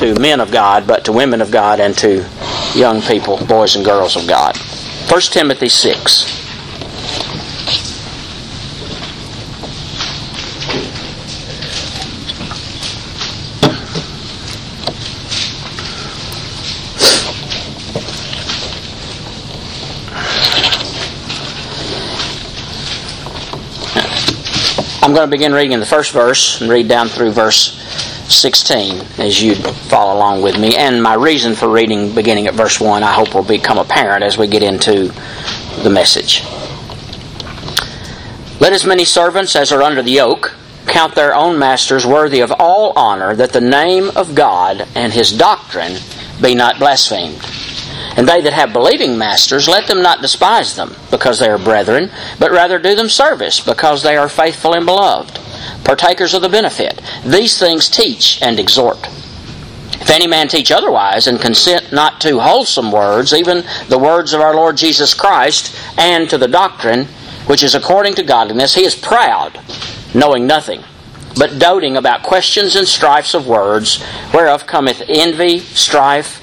to men of God, but to women of God and to young people, boys and girls of God. 1 Timothy 6. I'm going to begin reading in the first verse and read down through verse 16 as you follow along with me. And my reason for reading beginning at verse 1 I hope will become apparent as we get into the message. Let as many servants as are under the yoke count their own masters worthy of all honor, that the name of God and His doctrine be not blasphemed. And they that have believing masters, let them not despise them, because they are brethren, but rather do them service, because they are faithful and beloved, partakers of the benefit. These things teach and exhort. If any man teach otherwise, and consent not to wholesome words, even the words of our Lord Jesus Christ, and to the doctrine which is according to godliness, he is proud, knowing nothing, but doting about questions and strifes of words, whereof cometh envy, strife,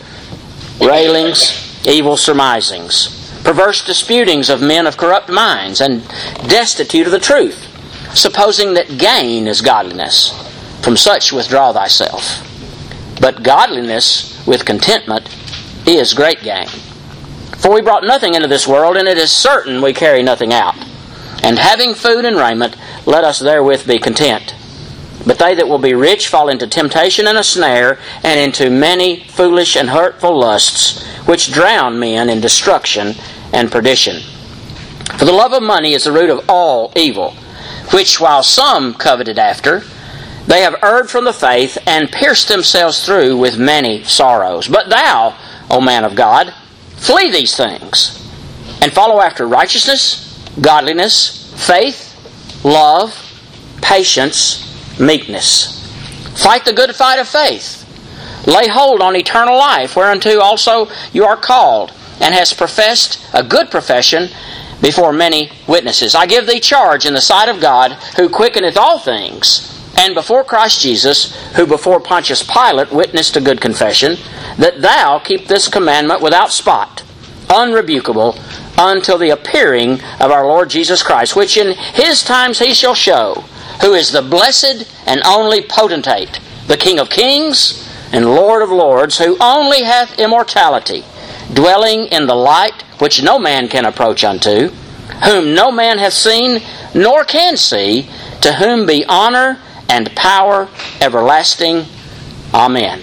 railings, evil surmisings, perverse disputings of men of corrupt minds, and destitute of the truth, supposing that gain is godliness. From such withdraw thyself. But godliness with contentment is great gain. For we brought nothing into this world, and it is certain we carry nothing out. And having food and raiment, let us therewith be content. But they that will be rich fall into temptation and a snare, and into many foolish and hurtful lusts, which drown men in destruction and perdition. For the love of money is the root of all evil, which while some coveted after, they have erred from the faith, and pierced themselves through with many sorrows. But thou, O man of God, flee these things, and follow after righteousness, godliness, faith, love, patience, meekness. Fight the good fight of faith. Lay hold on eternal life, whereunto also you are called, and hast professed a good profession before many witnesses. I give thee charge in the sight of God, who quickeneth all things, and before Christ Jesus, who before Pontius Pilate witnessed a good confession, that thou keep this commandment without spot, unrebukable, until the appearing of our Lord Jesus Christ, which in His times He shall show, who is the blessed and only potentate, the King of kings and Lord of lords, who only hath immortality, dwelling in the light which no man can approach unto, whom no man hath seen nor can see, to whom be honor and power everlasting. Amen.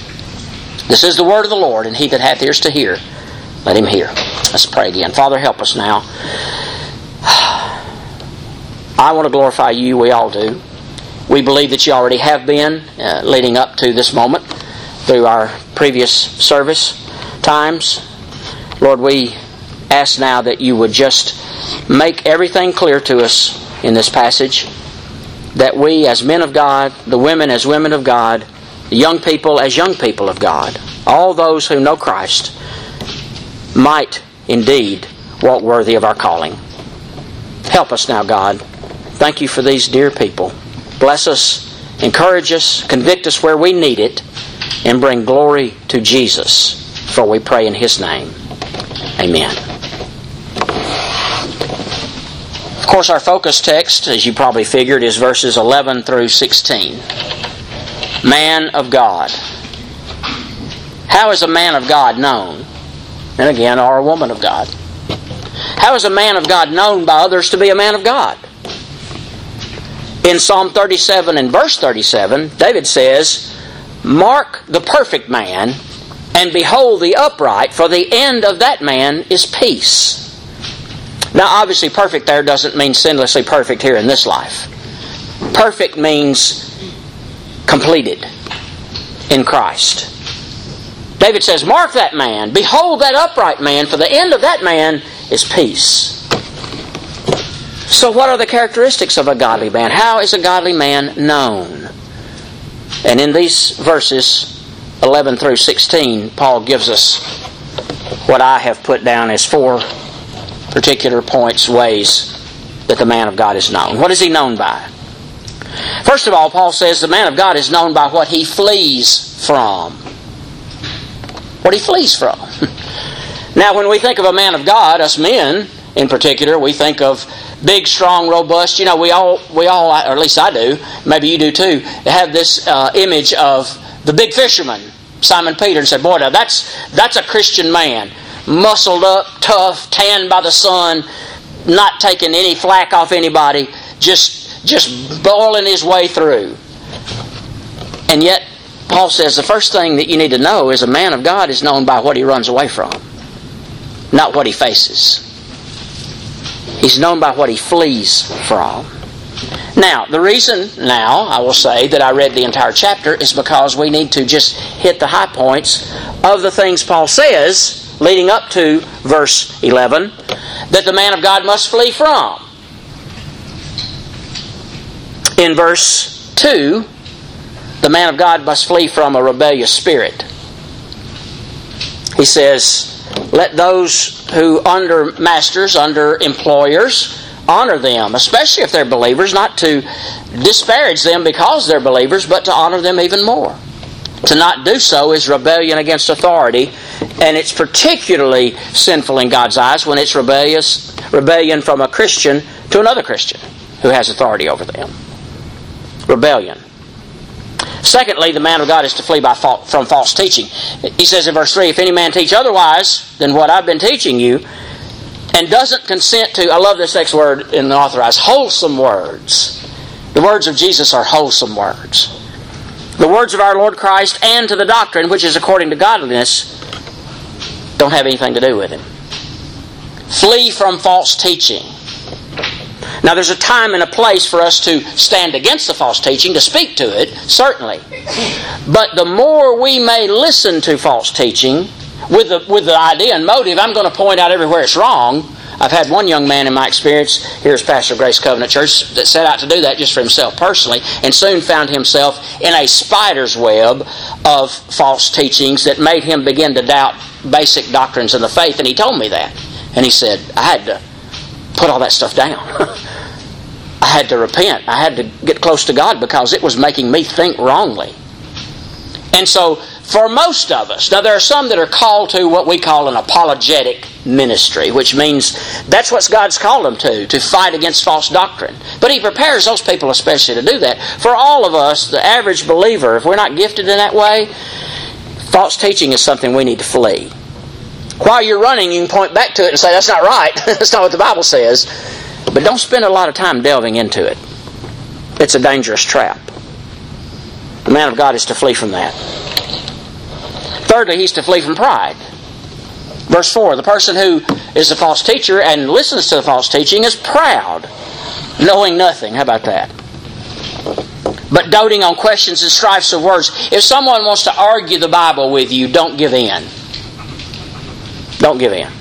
This is the word of the Lord, and he that hath ears to hear, let him hear. Let's pray again. Father, help us now. I want to glorify you. We all do. We believe that you already have been leading up to this moment through our previous service times. Lord, we ask now that you would just make everything clear to us in this passage, that we as men of God, the women as women of God, the young people as young people of God, all those who know Christ, might indeed walk worthy of our calling. Help us now, God. Thank you for these dear people. Bless us, encourage us, convict us where we need it, and bring glory to Jesus. For we pray in His name. Amen. Of course, our focus text, as you probably figured, is verses 11 through 16. Man of God. How is a man of God known? And again, or a woman of God. How is a man of God known by others to be a man of God? In Psalm 37 and verse 37, David says, "Mark the perfect man, and behold the upright, for the end of that man is peace." Now, obviously, perfect there doesn't mean sinlessly perfect here in this life. Perfect means completed in Christ. David says, "Mark that man, behold that upright man, for the end of that man is peace." So what are the characteristics of a godly man? How is a godly man known? And in these verses 11 through 16, Paul gives us what I have put down as 4 particular points, ways that the man of God is known. What is he known by? First of all, Paul says the man of God is known by what he flees from. What he flees from. Now, when we think of a man of God, us men in particular, we think of big, strong, robust. You know, we all, or at least I do, maybe you do too, have this image of the big fisherman, Simon Peter, and said, boy, now that's a Christian man. Muscled up, tough, tanned by the sun, not taking any flack off anybody, just boiling his way through. And yet, Paul says the first thing that you need to know is a man of God is known by what he runs away from, not what he faces. He's known by what he flees from. Now, the reason I will say that I read the entire chapter is because we need to just hit the high points of the things Paul says leading up to verse 11 that the man of God must flee from. In verse 2, the man of God must flee from a rebellious spirit. He says, let those who under masters, under employers, honor them, especially if they're believers, not to disparage them because they're believers, but to honor them even more. To not do so is rebellion against authority, and it's particularly sinful in God's eyes when it's rebellion from a Christian to another Christian who has authority over them. Rebellion. Secondly, the man of God is to flee from false teaching. He says in verse 3, if any man teach otherwise than what I've been teaching you, and doesn't consent to, I love this next word in the Authorized, wholesome words. The words of Jesus are wholesome words. The words of our Lord Christ and to the doctrine which is according to godliness don't have anything to do with him. Flee from false teaching. Now there's a time and a place for us to stand against the false teaching, to speak to it, certainly. But the more we may listen to false teaching, with the idea and motive, I'm going to point out everywhere it's wrong. I've had one young man in my experience, here as pastor of Grace Covenant Church, that set out to do that just for himself personally, and soon found himself in a spider's web of false teachings that made him begin to doubt basic doctrines of the faith, and he told me that. And he said, I had to put all that stuff down. I had to repent. I had to get close to God because it was making me think wrongly. And so, for most of us, now there are some that are called to what we call an apologetic ministry, which means that's what God's called them to fight against false doctrine. But He prepares those people especially to do that. For all of us, the average believer, if we're not gifted in that way, false teaching is something we need to flee. While you're running, you can point back to it and say, that's not right. That's not what the Bible says. But don't spend a lot of time delving into it. It's a dangerous trap. The man of God is to flee from that. Thirdly, he's to flee from pride. Verse 4, the person who is a false teacher and listens to the false teaching is proud, knowing nothing. How about that? But doting on questions and strifes of words. If someone wants to argue the Bible with you, don't give in. Don't give in.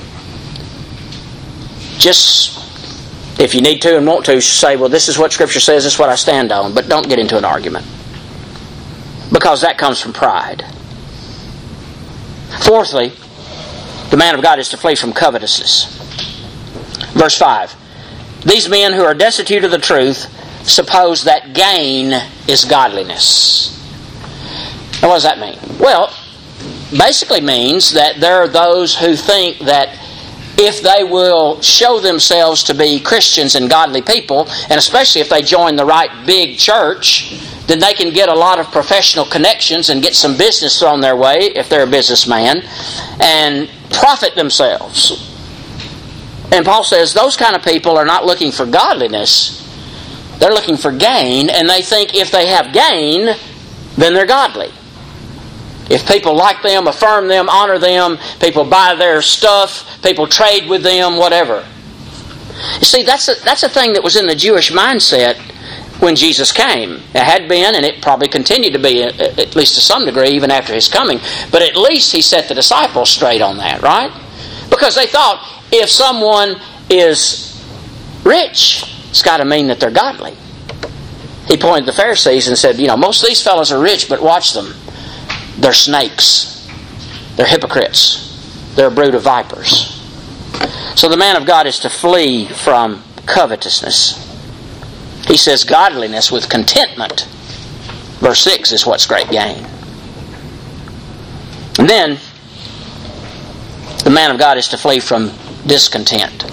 Just, if you need to and want to, say, well, this is what Scripture says, this is what I stand on. But don't get into an argument. Because that comes from pride. Fourthly, the man of God is to flee from covetousness. Verse 5. These men who are destitute of the truth suppose that gain is godliness. Now what does that mean? Well, basically means that there are those who think that if they will show themselves to be Christians and godly people, and especially if they join the right big church, then they can get a lot of professional connections and get some business thrown their way, if they're a businessman, and profit themselves. And Paul says those kind of people are not looking for godliness. They're looking for gain, and they think if they have gain, then they're godly. If people like them, affirm them, honor them, people buy their stuff, people trade with them, whatever. You see, that's a thing that was in the Jewish mindset when Jesus came. It had been, and it probably continued to be, at least to some degree, even after His coming. But at least He set the disciples straight on that, right? Because they thought, if someone is rich, it's got to mean that they're godly. He pointed to the Pharisees and said, most of these fellows are rich, but watch them. They're snakes. They're hypocrites. They're a brood of vipers. So the man of God is to flee from covetousness. He says godliness with contentment, verse 6, is what's great gain. And then, the man of God is to flee from discontent.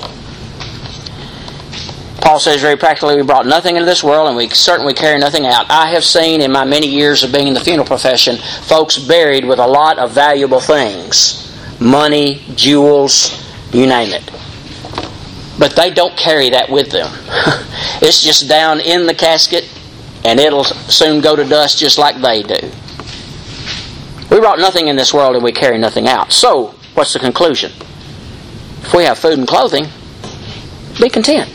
Paul says very practically, we brought nothing into this world and we certainly carry nothing out. I have seen in my many years of being in the funeral profession, folks buried with a lot of valuable things. Money, jewels, you name it. But they don't carry that with them. It's just down in the casket and it'll soon go to dust just like they do. We brought nothing in this world and we carry nothing out. So, what's the conclusion? If we have food and clothing, be content.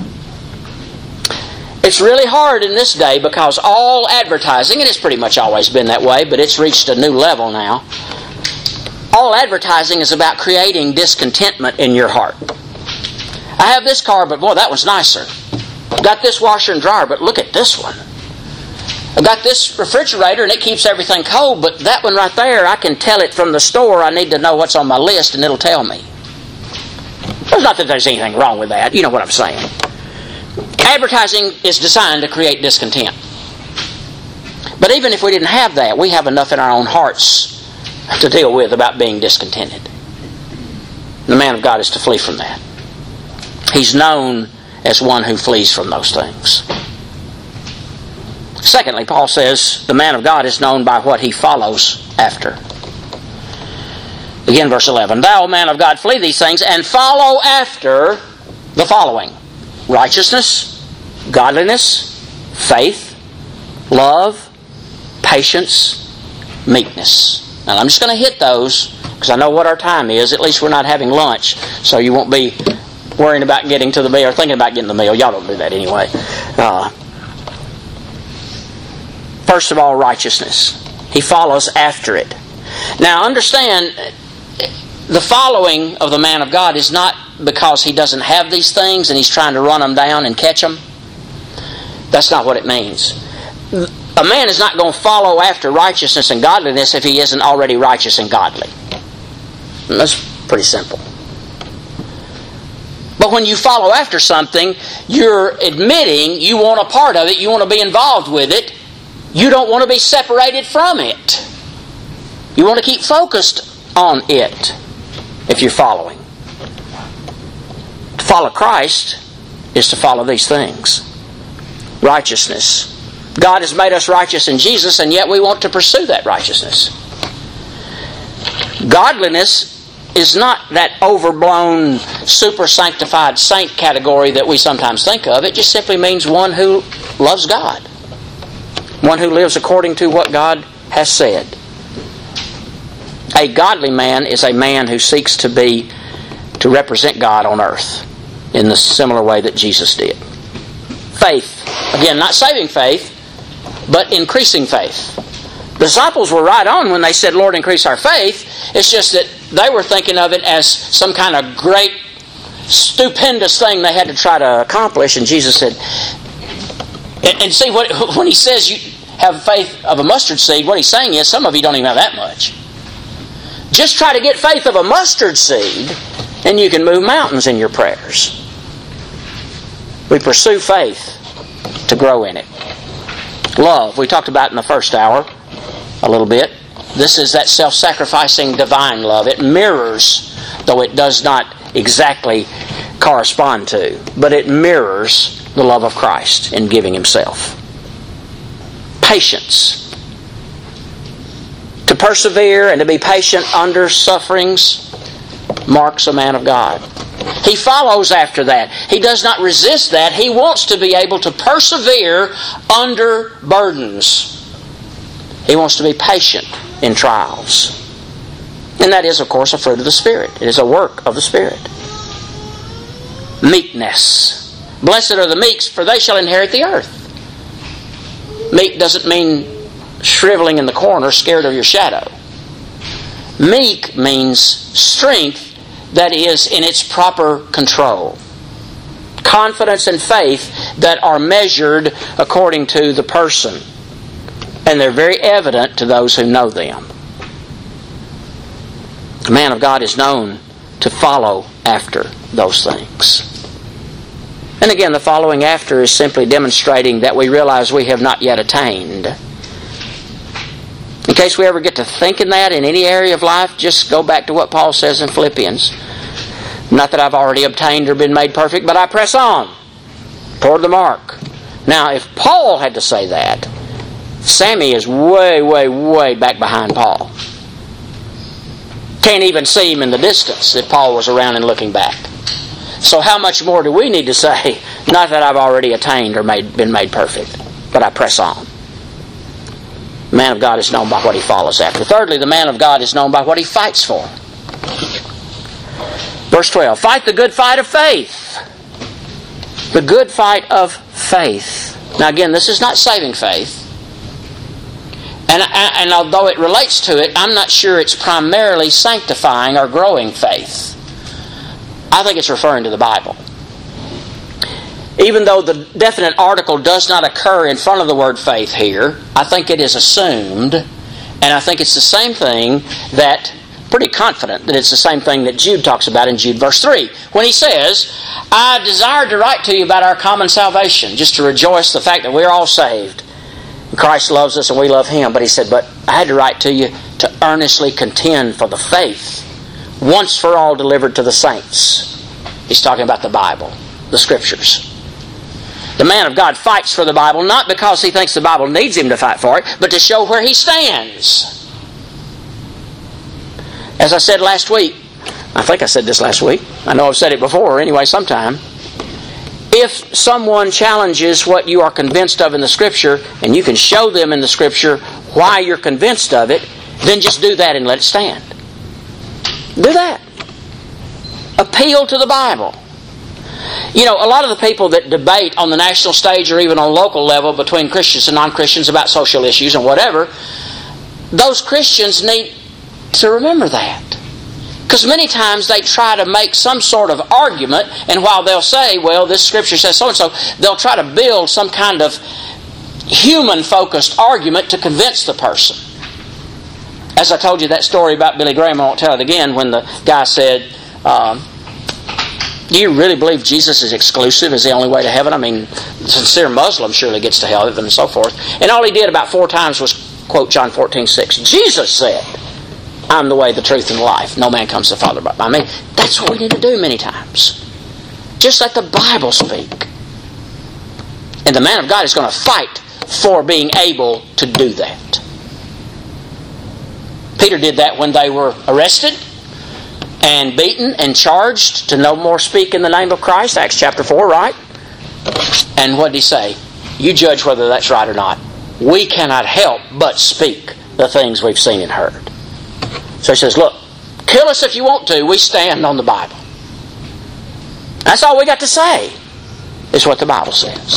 It's really hard in this day because all advertising, and it's pretty much always been that way, but it's reached a new level now. All advertising is about creating discontentment in your heart. I have this car, but boy, that one's nicer. I've got this washer and dryer, but look at this one. I've got this refrigerator and it keeps everything cold, but that one right there, I can tell it from the store. I need to know what's on my list and it'll tell me. It's not that there's anything wrong with that. You know what I'm saying. Advertising is designed to create discontent. But even if we didn't have that, we have enough in our own hearts to deal with about being discontented. The man of God is to flee from that. He's known as one who flees from those things. Secondly, Paul says the man of God is known by what he follows after. Again, verse 11. Thou, man of God, flee these things and follow after the following: righteousness, godliness, faith, love, patience, meekness. Now I'm just going to hit those because I know what our time is. At least we're not having lunch, so you won't be worrying about getting to the meal or thinking about getting the meal. Y'all don't do that anyway. First of all, righteousness. He follows after it. Now understand, the following of the man of God is not because he doesn't have these things and he's trying to run them down and catch them. That's not what it means. A man is not going to follow after righteousness and godliness if he isn't already righteous and godly. That's pretty simple. But when you follow after something, you're admitting you want a part of it, you want to be involved with it, you don't want to be separated from it. You want to keep focused on it if you're following. To follow Christ is to follow these things. Righteousness. God has made us righteous in Jesus, and yet we want to pursue that righteousness. Godliness is not that overblown, super sanctified saint category that we sometimes think of. It just simply means one who loves God. One who lives according to what God has said. A godly man is a man who seeks to represent God on earth in the similar way that Jesus did. Faith. Again, not saving faith, but increasing faith. The disciples were right on when they said, Lord, increase our faith. It's just that they were thinking of it as some kind of great, stupendous thing they had to try to accomplish. And Jesus said, and see, when he says you have faith of a mustard seed, what he's saying is some of you don't even have that much. Just try to get faith of a mustard seed and you can move mountains in your prayers. We pursue faith to grow in it. Love, we talked about in the first hour a little bit. This is that self-sacrificing divine love. It mirrors, though it does not exactly correspond to, but it mirrors the love of Christ in giving Himself. Patience. To persevere and to be patient under sufferings marks a man of God. He follows after that. He does not resist that. He wants to be able to persevere under burdens. He wants to be patient in trials. And that is, of course, a fruit of the Spirit. It is a work of the Spirit. Meekness. Blessed are the meek, for they shall inherit the earth. Meek doesn't mean shriveling in the corner, scared of your shadow. Meek means strength that is in its proper control. Confidence and faith that are measured according to the person. And they're very evident to those who know them. The man of God is known to follow after those things. And again, the following after is simply demonstrating that we realize we have not yet attained. In case we ever get to thinking that in any area of life, just go back to what Paul says in Philippians. Not that I've already obtained or been made perfect, but I press on toward the mark. Now, if Paul had to say that, Sammy is way, way, way back behind Paul. Can't even see him in the distance if Paul was around and looking back. So how much more do we need to say? Not that I've already attained or been made perfect, but I press on. The man of God is known by what he follows after. Thirdly, the man of God is known by what he fights for. Verse 12, fight the good fight of faith. The good fight of faith. Now again, this is not saving faith. And although it relates to it, I'm not sure it's primarily sanctifying or growing faith. I think it's referring to the Bible. Even though the definite article does not occur in front of the word faith here, I think it is assumed, and I think it's the same thing that, pretty confident that it's the same thing that Jude talks about in Jude verse 3, when he says, I desired to write to you about our common salvation, just to rejoice the fact that we're all saved. Christ loves us and we love Him. But he said, but I had to write to you to earnestly contend for the faith once for all delivered to the saints. He's talking about the Bible, the Scriptures. The man of God fights for the Bible not because he thinks the Bible needs him to fight for it, but to show where he stands. As I said last week, I think I said this last week, I know I've said it before, anyway, sometime. If someone challenges what you are convinced of in the Scripture, and you can show them in the Scripture why you're convinced of it, then just do that and let it stand. Do that. Appeal to the Bible. You know, a lot of the people that debate on the national stage or even on local level between Christians and non-Christians about social issues and whatever, those Christians need to remember that. Because many times they try to make some sort of argument, and while they'll say, well, this Scripture says so-and-so, they'll try to build some kind of human-focused argument to convince the person. As I told you that story about Billy Graham, I won't tell it again, when the guy said, do you really believe Jesus is exclusive, is the only way to heaven? I mean, a sincere Muslim surely gets to heaven and so forth. And all he did about 4 times was quote John 14:6. Jesus said, I'm the way, the truth, and the life. No man comes to the Father but by me. That's what we need to do many times. Just let the Bible speak. And the man of God is going to fight for being able to do that. Peter did that when they were arrested and beaten and charged to no more speak in the name of Christ. Acts chapter 4, right? And what did he say? You judge whether that's right or not. We cannot help but speak the things we've seen and heard. So he says, look, kill us if you want to. We stand on the Bible. That's all we got to say, is what the Bible says.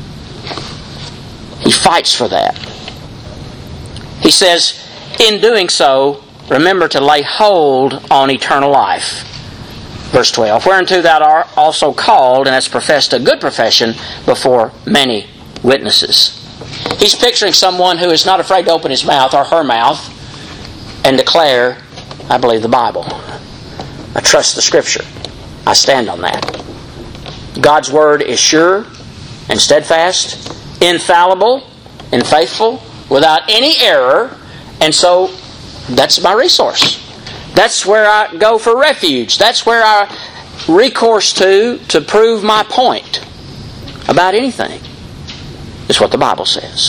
He fights for that. He says, in doing so, remember to lay hold on eternal life. Verse 12, whereunto thou art also called, and hast professed a good profession before many witnesses. He's picturing someone who is not afraid to open his mouth or her mouth and declare, I believe the Bible. I trust the Scripture. I stand on that. God's Word is sure and steadfast, infallible and faithful, without any error, and so that's my resource. That's where I go for refuge. That's where I recourse to prove my point about anything. It's what the Bible says.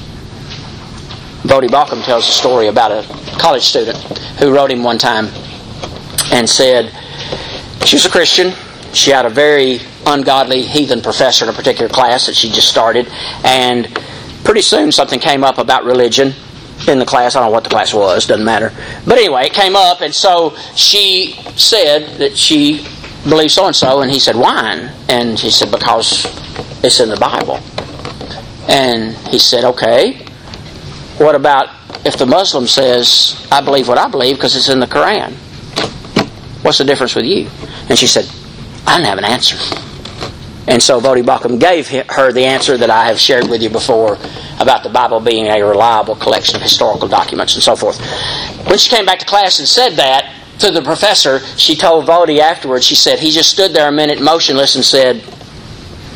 Bodie Baucham tells a story about a college student who wrote him one time and said she was a Christian. She had a very ungodly heathen professor in a particular class that she just started, and pretty soon something came up about religion in the class. I don't know what the class was, doesn't matter. But anyway, it came up, and so she said that she believed so-and-so, and he said, why? And she said, because it's in the Bible. And he said, okay, what about if the Muslim says, I believe what I believe because it's in the Quran? What's the difference with you? And she said, I didn't have an answer. And so Bodie Baucham gave her the answer that I have shared with you before about the Bible being a reliable collection of historical documents and so forth. When she came back to class and said that to the professor, she told Bodie afterwards, she said, he just stood there a minute motionless and said,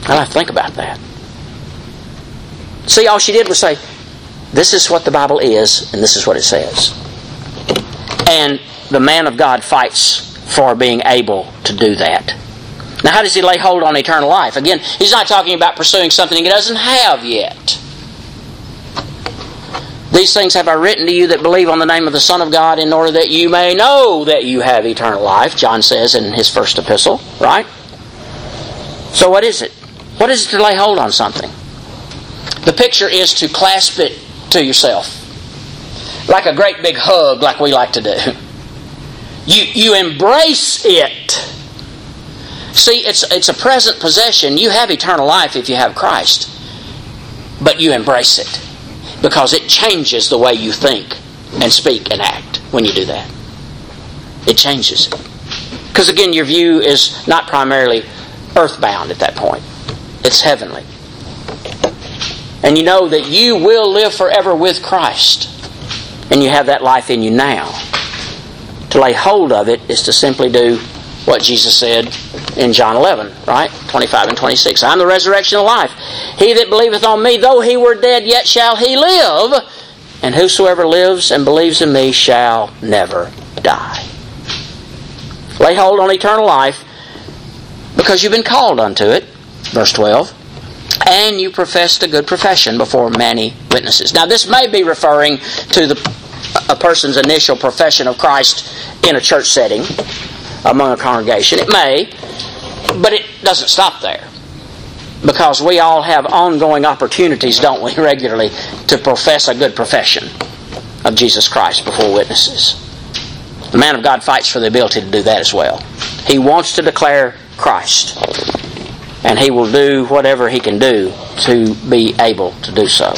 I'll have to think about that. See, all she did was say, this is what the Bible is, and this is what it says. And the man of God fights for being able to do that. Now, how does he lay hold on eternal life? Again, he's not talking about pursuing something he doesn't have yet. These things have I written to you that believe on the name of the Son of God, in order that you may know that you have eternal life, John says in his first epistle, right? So what is it? What is it to lay hold on something? The picture is to clasp it to yourself. Like a great big hug, like we like to do. You embrace it. See, it's a present possession. You have eternal life if you have Christ. But you embrace it. Because it changes the way you think and speak and act when you do that. It changes it. Because again, your view is not primarily earthbound at that point. It's heavenly. And you know that you will live forever with Christ. And you have that life in you now. To lay hold of it is to simply do what Jesus said in John 11, right? 25 and 26. I'm the resurrection and life. He that believeth on me, though he were dead, yet shall he live. And whosoever lives and believes in me shall never die. Lay hold on eternal life because you've been called unto it. Verse 12. And you professed a good profession before many witnesses. Now this may be referring to a person's initial profession of Christ in a church setting, among a congregation. It may, but it doesn't stop there. Because we all have ongoing opportunities, don't we, regularly, to profess a good profession of Jesus Christ before witnesses. The man of God fights for the ability to do that as well. He wants to declare Christ. And he will do whatever he can do to be able to do so.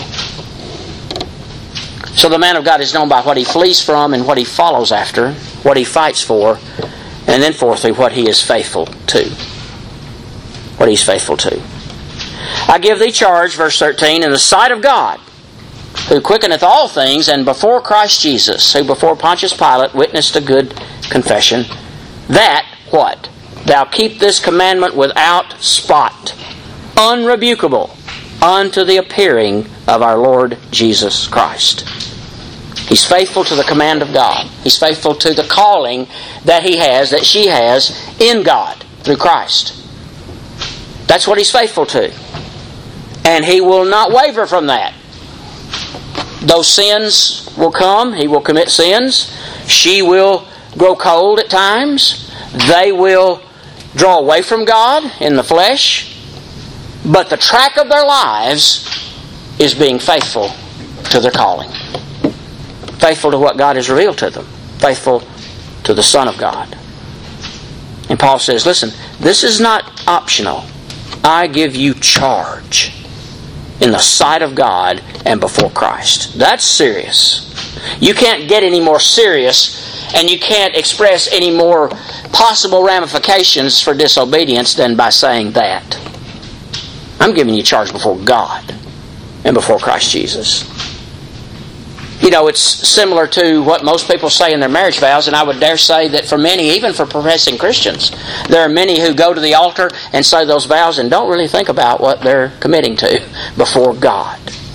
So the man of God is known by what he flees from and what he follows after, what he fights for, and then fourthly, what he is faithful to. What he's faithful to. I give thee charge, verse 13, in the sight of God, who quickeneth all things, and before Christ Jesus, who before Pontius Pilate witnessed a good confession, that, what? Thou keep this commandment without spot, unrebukable, unto the appearing of our Lord Jesus Christ. He's faithful to the command of God. He's faithful to the calling that he has, that she has, in God, through Christ. That's what he's faithful to. And he will not waver from that. Those sins will come. He will commit sins. She will grow cold at times. They will draw away from God in the flesh. But the track of their lives is being faithful to their calling. Faithful to what God has revealed to them. Faithful to the Son of God. And Paul says, listen, this is not optional. I give you charge in the sight of God and before Christ. That's serious. You can't get any more serious, and you can't express any more possible ramifications for disobedience than by saying that. I'm giving you charge before God and before Christ Jesus. You know, it's similar to what most people say in their marriage vows, and I would dare say that for many, even for professing Christians, there are many who go to the altar and say those vows and don't really think about what they're committing to before God.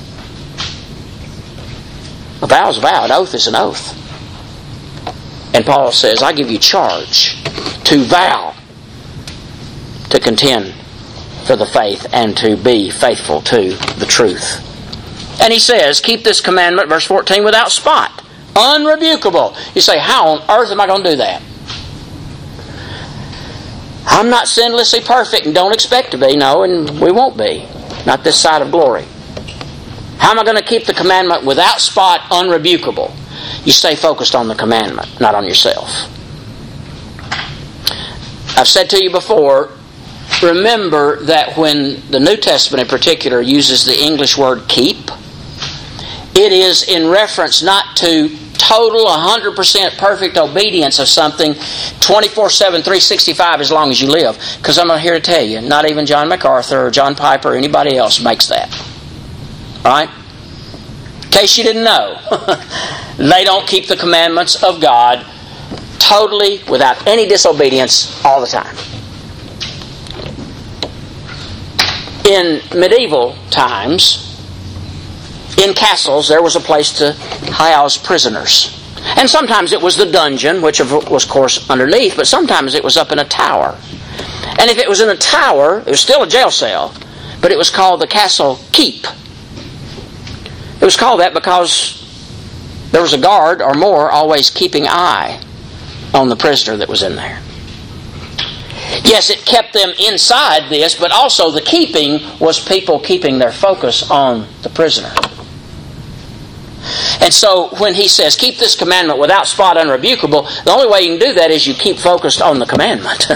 A vow is a vow, an oath is an oath. And Paul says, I give you charge to vow to contend for the faith and to be faithful to the truth. And he says, keep this commandment, verse 14, without spot, unrebukable. You say, how on earth am I going to do that? I'm not sinlessly perfect and don't expect to be, no, and we won't be. Not this side of glory. How am I going to keep the commandment without spot, unrebukable? You stay focused on the commandment, not on yourself. I've said to you before, remember that when the New Testament in particular uses the English word keep, it is in reference not to total 100% perfect obedience of something 24/7, 365 as long as you live. Because I'm here to tell you, not even John MacArthur or John Piper or anybody else makes that. Alright? In case you didn't know, they don't keep the commandments of God totally without any disobedience all the time. In medieval times, in castles, there was a place to house prisoners. And sometimes it was the dungeon, which was, of course, underneath, but sometimes it was up in a tower. And if it was in a tower, it was still a jail cell, but it was called the castle keep. It was called that because there was a guard or more always keeping eye on the prisoner that was in there. Yes, it kept them inside this, but also the keeping was people keeping their focus on the prisoner. And so when he says, keep this commandment without spot, unrebukable, the only way you can do that is you keep focused on the commandment.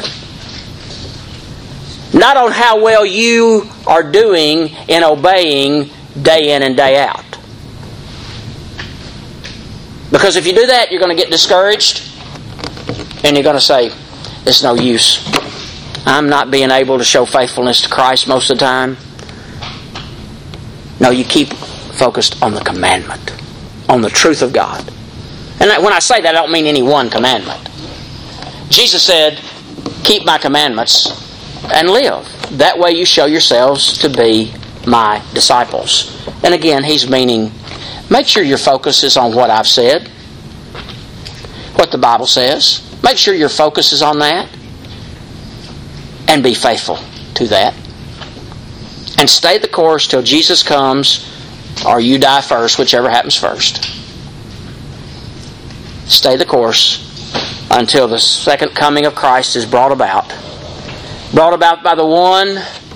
Not on how well you are doing in obeying day in and day out. Because if you do that, you're going to get discouraged, and you're going to say, it's no use. I'm not being able to show faithfulness to Christ most of the time. No, you keep focused on the commandment, on the truth of God. And when I say that, I don't mean any one commandment. Jesus said, keep my commandments and live. That way you show yourselves to be my disciples. And again, he's meaning, make sure your focus is on what I've said, what the Bible says. Make sure your focus is on that. And be faithful to that. And stay the course till Jesus comes, or you die first, whichever happens first. Stay the course until the second coming of Christ is brought about. Brought about by the one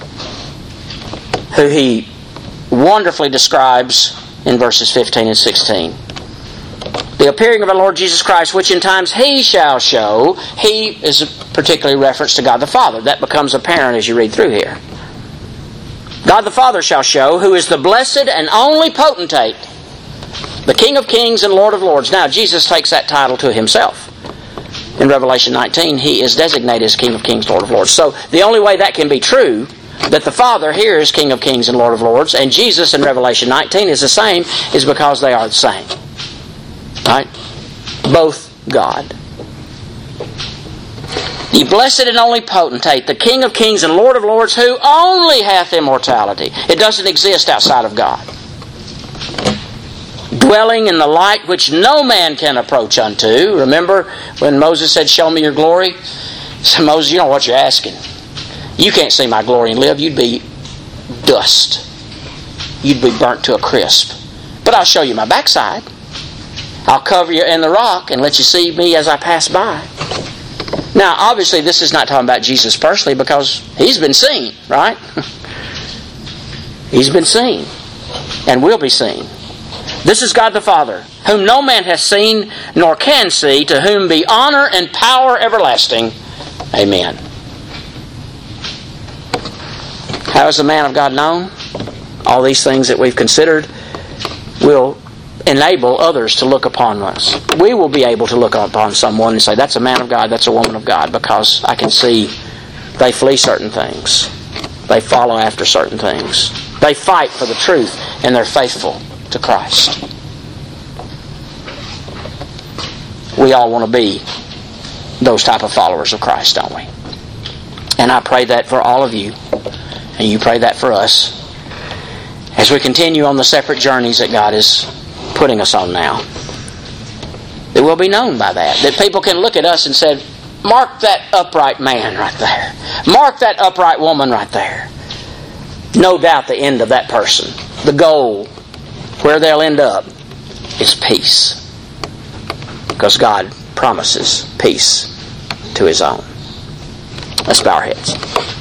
who he wonderfully describes in verses 15 and 16. The appearing of our Lord Jesus Christ, which in times he shall show. He is a particularly reference to God the Father. That becomes apparent as you read through here. God the Father shall show, who is the blessed and only potentate, the King of kings and Lord of lords. Now, Jesus takes that title to himself. In Revelation 19, he is designated as King of kings, Lord of lords. So, the only way that can be true, that the Father here is King of kings and Lord of lords, and Jesus in Revelation 19 is the same, is because they are the same. Right? Both God. The blessed and only potentate, the King of kings and Lord of lords, who only hath immortality. It doesn't exist outside of God. Dwelling in the light which no man can approach unto. Remember when Moses said, show me your glory? So Moses, you know what you're asking. You can't see my glory and live. You'd be dust. You'd be burnt to a crisp. But I'll show you my backside. I'll cover you in the rock and let you see me as I pass by. Now, obviously, this is not talking about Jesus personally because he's been seen, right? He's been seen and will be seen. This is God the Father, whom no man hath seen nor can see, to whom be honor and power everlasting. Amen. How is the man of God known? All these things that we've considered will enable others to look upon us. We will be able to look upon someone and say, that's a man of God, that's a woman of God, because I can see they flee certain things. They follow after certain things. They fight for the truth, and they're faithful to Christ. We all want to be those type of followers of Christ, don't we? And I pray that for all of you, and you pray that for us, as we continue on the separate journeys that God is putting us on now. It will be known by that. That people can look at us and say, mark that upright man right there. Mark that upright woman right there. No doubt the end of that person, the goal, where they'll end up, is peace. Because God promises peace to His own. Let's bow our heads.